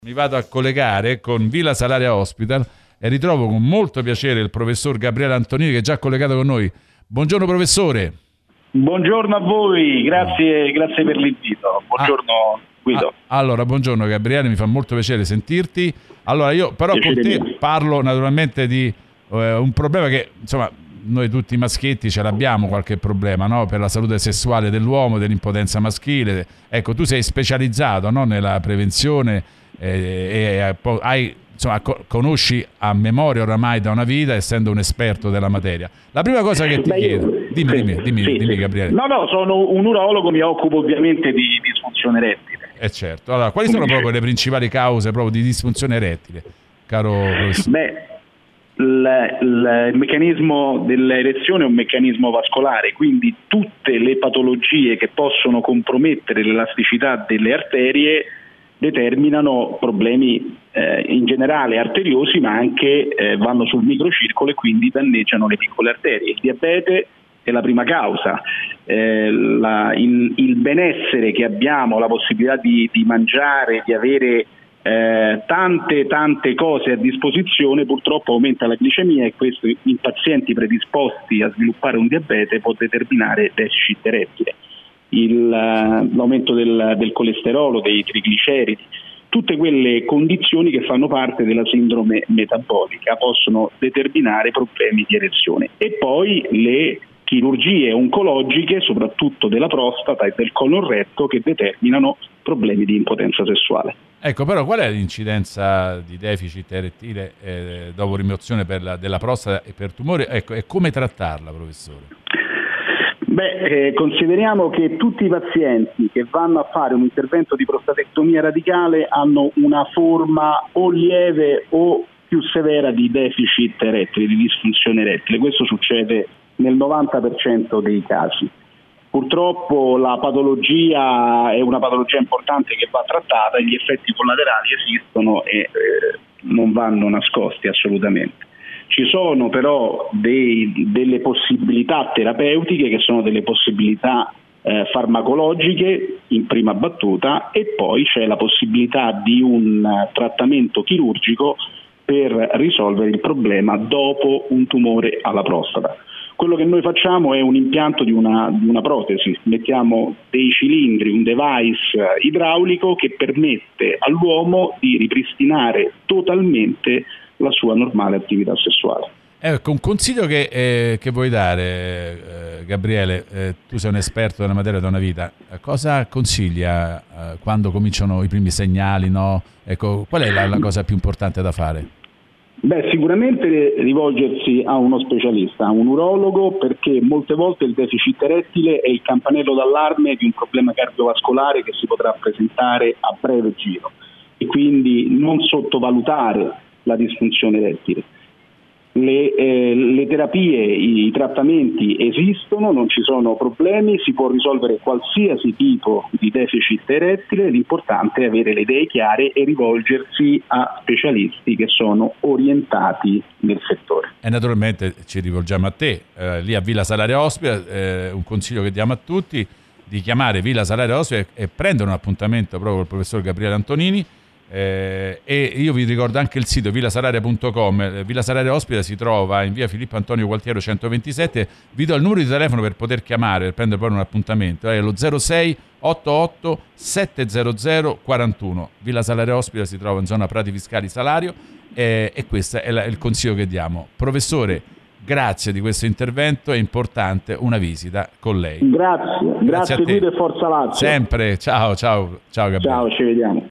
Mi vado a collegare con Villa Salaria Hospital e ritrovo con molto piacere il professor Gabriele Antonini, che è già collegato con noi. Buongiorno professore. Buongiorno a voi, grazie per l'invito. Buongiorno Guido. Allora, buongiorno Gabriele, mi fa molto piacere sentirti. Allora, io però con te parlo naturalmente di un problema che, insomma, noi tutti maschietti ce l'abbiamo qualche problema, no? Per la salute sessuale dell'uomo, dell'impotenza maschile. Ecco, tu sei specializzato, no? Nella prevenzione conosci a memoria oramai da una vita, essendo un esperto della materia. La prima cosa che ti chiedo, dimmi Gabriele. No, sono un urologo, mi occupo ovviamente di disfunzione erettile. Certo. Allora, quali sono proprio le principali cause proprio di disfunzione erettile, caro professore? Il meccanismo dell'erezione è un meccanismo vascolare, quindi tutte le patologie che possono compromettere l'elasticità delle arterie determinano problemi in generale arteriosi, ma anche vanno sul microcircolo e quindi danneggiano le piccole arterie. Il diabete è la prima causa. Il benessere che abbiamo, la possibilità di mangiare, di avere tante cose a disposizione, purtroppo aumenta la glicemia, e questo in pazienti predisposti a sviluppare un diabete può determinare deficit erettile. L'aumento del colesterolo, dei trigliceridi, tutte quelle condizioni che fanno parte della sindrome metabolica possono determinare problemi di erezione. E poi le chirurgie oncologiche, soprattutto della prostata e del colon retto, che determinano problemi di impotenza sessuale. Ecco, però qual è l'incidenza di deficit erettile dopo rimozione della prostata e per tumore? Ecco, e come trattarla, professore? Consideriamo che tutti i pazienti che vanno a fare un intervento di prostatectomia radicale hanno una forma o lieve o più severa di deficit erettile, di disfunzione erettile. Questo succede nel 90% dei casi. Purtroppo la patologia è una patologia importante che va trattata, e gli effetti collaterali esistono e non vanno nascosti assolutamente. Ci sono però delle possibilità terapeutiche, che sono delle possibilità farmacologiche in prima battuta, e poi c'è la possibilità di un trattamento chirurgico per risolvere il problema dopo un tumore alla prostata. Quello che noi facciamo è un impianto di una protesi, mettiamo dei cilindri, un device idraulico che permette all'uomo di ripristinare totalmente la sua normale attività sessuale. Ecco, un consiglio che vuoi dare, Gabriele, tu sei un esperto della materia da una vita, cosa consiglia quando cominciano i primi segnali, no? Ecco, qual è la cosa più importante da fare? Sicuramente rivolgersi a uno specialista, a un urologo, perché molte volte il deficit erettile è il campanello d'allarme di un problema cardiovascolare che si potrà presentare a breve giro, e quindi non sottovalutare la disfunzione erettile. Le terapie, i trattamenti esistono, non ci sono problemi, si può risolvere qualsiasi tipo di deficit erettile. L'importante è avere le idee chiare e rivolgersi a specialisti che sono orientati nel settore. E naturalmente ci rivolgiamo a te, lì a Villa Salaria Hospital, un consiglio che diamo a tutti: di chiamare Villa Salaria Hospital e prendere un appuntamento proprio con il professor Gabriele Antonini. E io vi ricordo anche il sito villasalaria.com. Villa Salaria Hospital si trova in via Filippo Antonio Gualtiero 127. Vi do il numero di telefono per poter chiamare, per prendere poi un appuntamento, è lo 06 88 700 41. Villa Salaria Hospital si trova in zona Prati Fiscali Salario, e questo è il consiglio che diamo. Professore, grazie di questo intervento, è importante una visita con lei. Grazie Guido, e forza Lazio. Sempre, ciao Gabriele. Ciao, ci vediamo.